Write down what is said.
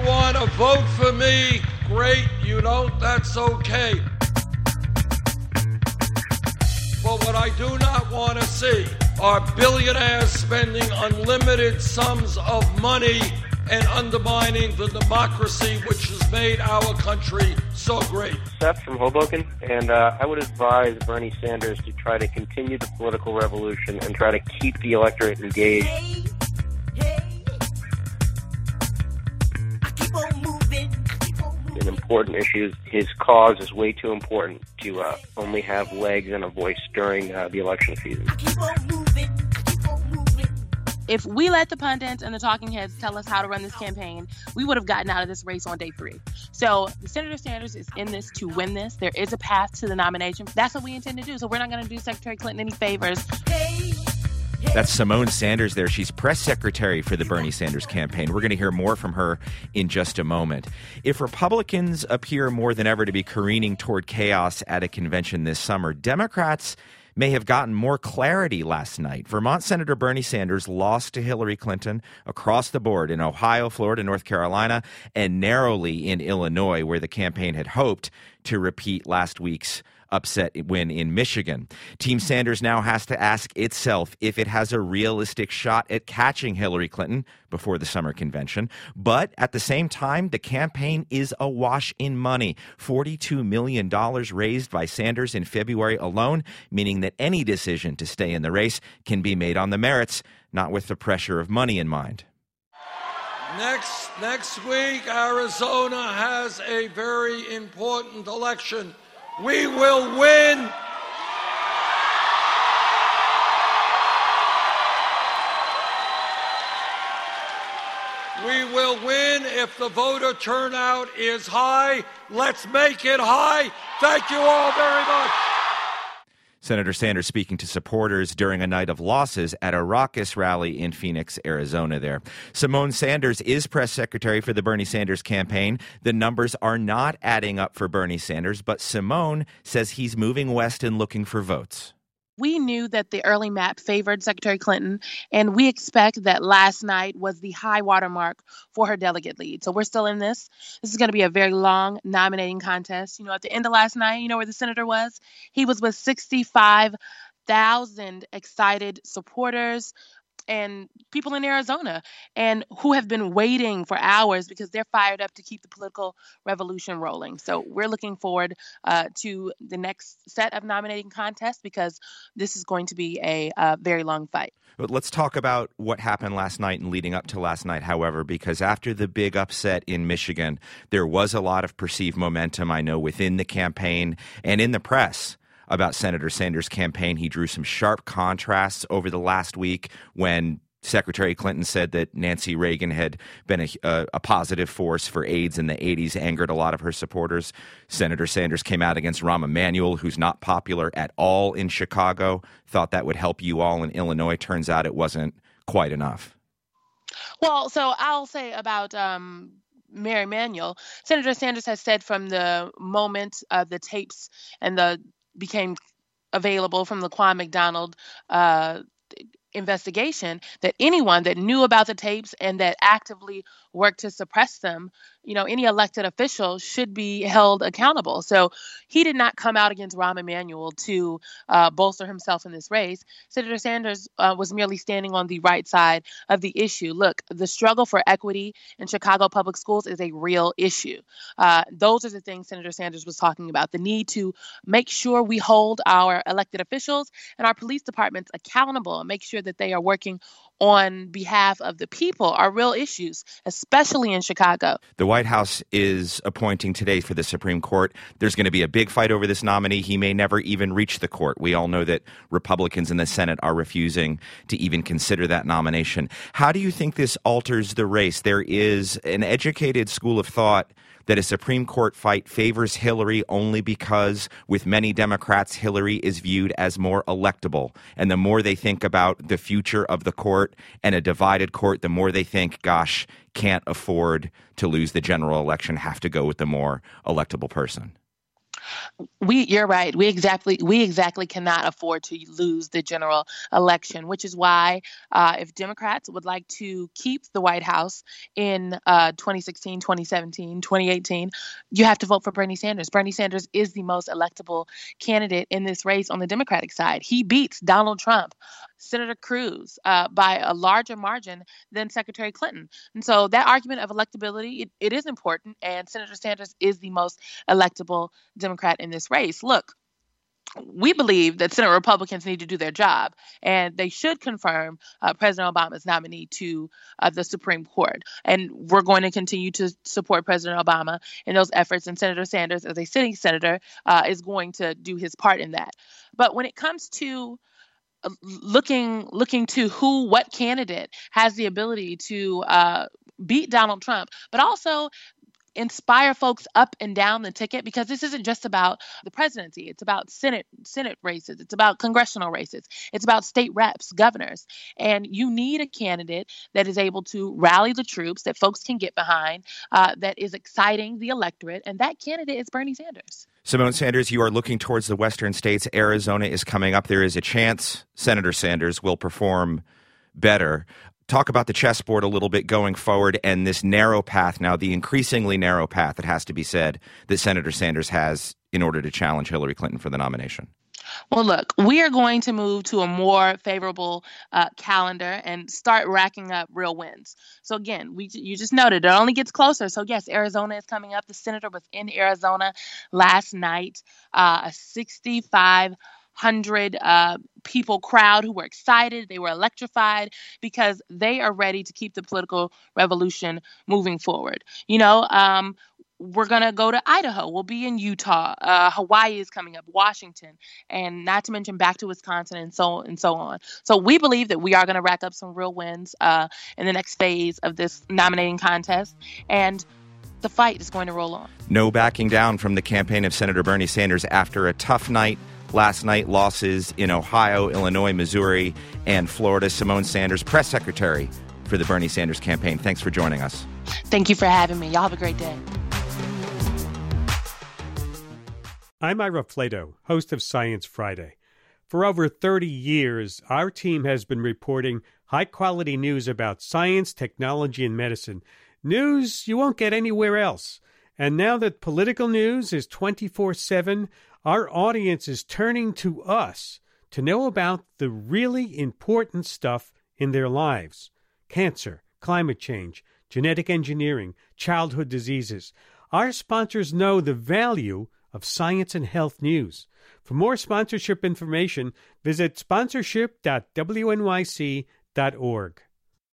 want to vote for me, great. You don't, that's okay. But what I do not want to see are billionaires spending unlimited sums of money and undermining the democracy which has made our country so great. Seth from Hoboken, and I would advise Bernie Sanders to try to continue the political revolution and try to keep the electorate engaged. In important issues, his cause is way too important to only have legs and a voice during the election season. If we let the pundits and the talking heads tell us how to run this campaign, we would have gotten out of this race on day 3. So Senator Sanders is in this to win this. There is a path to the nomination. That's what we intend to do. So we're not going to do Secretary Clinton any favors. That's Symone Sanders there. She's press secretary for the Bernie Sanders campaign. We're going to hear more from her in just a moment. If Republicans appear more than ever to be careening toward chaos at a convention this summer, Democrats may have gotten more clarity last night. Vermont Senator Bernie Sanders lost to Hillary Clinton across the board in Ohio, Florida, North Carolina, and narrowly in Illinois, where the campaign had hoped to repeat last week's upset win in Michigan. Team Sanders now has to ask itself if it has a realistic shot at catching Hillary Clinton before the summer convention. But at the same time, the campaign is awash in money. $42 million raised by Sanders in February alone, meaning that any decision to stay in the race can be made on the merits, not with the pressure of money in mind. Next week, Arizona has a very important election. We will win. We will win if the voter turnout is high. Let's make it high. Thank you all very much. Senator Sanders speaking to supporters during a night of losses at a raucous rally in Phoenix, Arizona there. Symone Sanders is press secretary for the Bernie Sanders campaign. The numbers are not adding up for Bernie Sanders, but Symone says he's moving west and looking for votes. We knew that the early map favored Secretary Clinton, and we expect that last night was the high watermark for her delegate lead. So we're still in this. This is going to be a very long nominating contest. You know, at the end of last night, you know where the senator was? He was with 65,000 excited supporters and people in Arizona and who have been waiting for hours because they're fired up to keep the political revolution rolling. So we're looking forward to the next set of nominating contests because this is going to be a very long fight. But let's talk about what happened last night and leading up to last night, however, because after the big upset in Michigan, there was a lot of perceived momentum, I know, within the campaign and in the press about Senator Sanders' campaign. He drew some sharp contrasts over the last week when Secretary Clinton said that Nancy Reagan had been a positive force for AIDS in the 80s, angered a lot of her supporters. Senator Sanders came out against Rahm Emanuel, who's not popular at all in Chicago, thought that would help you all in Illinois. Turns out it wasn't quite enough. Well, so I'll say about Mayor Emanuel, Senator Sanders has said from the moment the tapes and the became available from the Quan McDonald investigation that anyone that knew about the tapes and that actively worked to suppress them, you know, any elected official should be held accountable. So he did not come out against Rahm Emanuel to bolster himself in this race. Senator Sanders was merely standing on the right side of the issue. Look, the struggle for equity in Chicago public schools is a real issue. Those are the things Senator Sanders was talking about. The need to make sure we hold our elected officials and our police departments accountable and make sure that they are working on behalf of the people are real issues, especially in Chicago. The White House is appointing today for the Supreme Court. There's going to be a big fight over this nominee. He may never even reach the court. We all know that Republicans in the Senate are refusing to even consider that nomination. How do you think this alters the race? There is an educated school of thought that a Supreme Court fight favors Hillary only because, with many Democrats, Hillary is viewed as more electable. And the more they think about the future of the court and a divided court, the more they think, gosh, can't afford to lose the general election, have to go with the more electable person. You're right. We exactly cannot afford to lose the general election, which is why if Democrats would like to keep the White House in 2016, 2017, 2018, you have to vote for Bernie Sanders. Bernie Sanders is the most electable candidate in this race on the Democratic side. He beats Donald Trump, Senator Cruz by a larger margin than Secretary Clinton. And so that argument of electability, it is important, and Senator Sanders is the most electable Democrat in this race. Look, we believe that Senate Republicans need to do their job, and they should confirm President Obama's nominee to the Supreme Court. And we're going to continue to support President Obama in those efforts, and Senator Sanders, as a sitting senator, is going to do his part in that. But when it comes to looking to what candidate has the ability to beat Donald Trump, but also inspire folks up and down the ticket, because this isn't just about the presidency. It's about Senate races. It's about congressional races. It's about state reps, governors. And you need a candidate that is able to rally the troops, that folks can get behind, that is exciting the electorate. And that candidate is Bernie Sanders. Symone Sanders, you are looking towards the western states. Arizona is coming up. There is a chance Senator Sanders will perform better. Talk about the chessboard a little bit going forward and this narrow path now, the increasingly narrow path, it has to be said, that Senator Sanders has in order to challenge Hillary Clinton for the nomination. Well, look, we are going to move to a more favorable calendar and start racking up real wins. So again, you just noted it only gets closer. So yes, Arizona is coming up. The senator was in Arizona last night, a 6,500 people crowd who were excited. They were electrified because they are ready to keep the political revolution moving forward. We're going to go to Idaho. We'll be in Utah. Hawaii is coming up, Washington, and not to mention back to Wisconsin and so on. So we believe that we are going to rack up some real wins in the next phase of this nominating contest. And the fight is going to roll on. No backing down from the campaign of Senator Bernie Sanders after a tough night last night, losses in Ohio, Illinois, Missouri, and Florida. Symone Sanders, press secretary for the Bernie Sanders campaign. Thanks for joining us. Thank you for having me. Y'all have a great day. I'm Ira Flato, host of Science Friday. For over 30 years, our team has been reporting high-quality news about science, technology, and medicine. News you won't get anywhere else. And now that political news is 24/7, our audience is turning to us to know about the really important stuff in their lives. Cancer, climate change, genetic engineering, childhood diseases. Our sponsors know the value of science and health news. For more sponsorship information, visit sponsorship.wnyc.org.